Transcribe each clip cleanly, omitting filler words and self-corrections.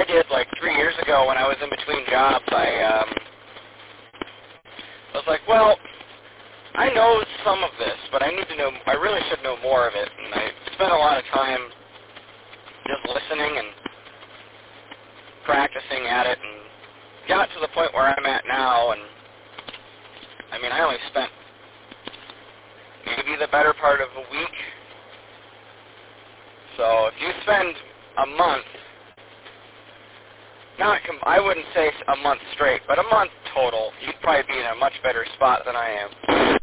I did like 3 years ago when I was in between jobs. I was like, well, I know some of this, but I need to know. I really should know more of it. And I spent a lot of time just listening and practicing at it, and got to the point where I'm at now. And I mean, I only spent maybe the better part of a week. So if you spend a month, I wouldn't say a month straight, but a month total, you'd probably be in a much better spot than I am.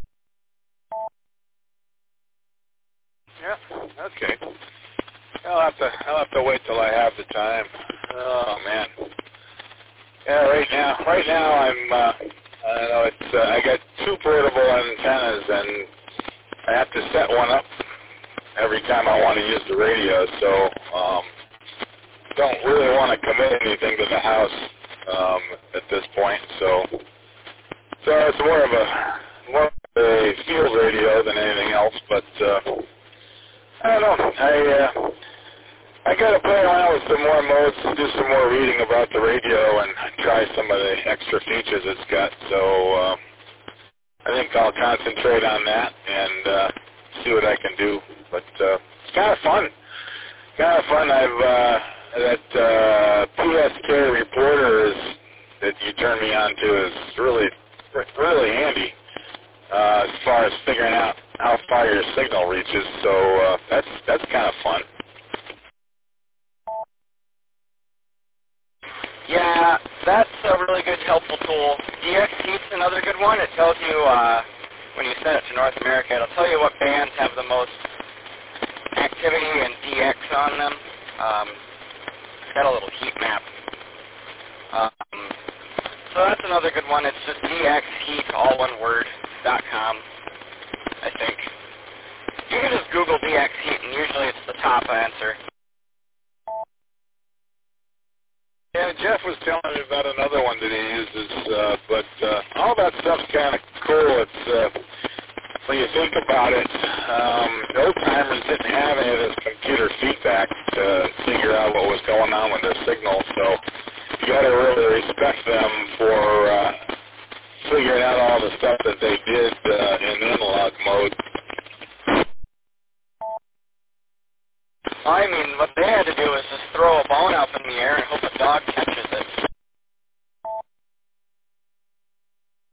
Yeah, okay. I'll have to wait till I have the time. Oh man. Yeah, right now I'm I don't know, it's I got 2 portable antennas and I have to set one up every time I want to use the radio, so don't really want to commit anything to the house at this point. So it's more of a field radio than anything else, but I don't know. I got to play around with some more modes, do some more reading about the radio, and try some of the extra features it's got. So I think I'll concentrate on that and see what I can do. But it's kind of fun. I've that PSK reporter that you turned me on to is really handy as far as figuring out how far your signal reaches. So that's kind of fun. Yeah, that's a really good, helpful tool. DX Heat's another good one. It tells you, when you set it to North America, it'll tell you what bands have the most activity and DX on them. It's got a little heat map. So that's another good one. It's just DXHeat, all one word, .com, I think. You can just Google DXHeat, and usually it's the top answer. Yeah, Jeff was telling me about another one that he uses, but all that stuff's kind of cool. It's when you think about it, old timers didn't have any of this computer feedback to figure out what was going on with their signal. So you got to really respect them for figuring out all the stuff that they did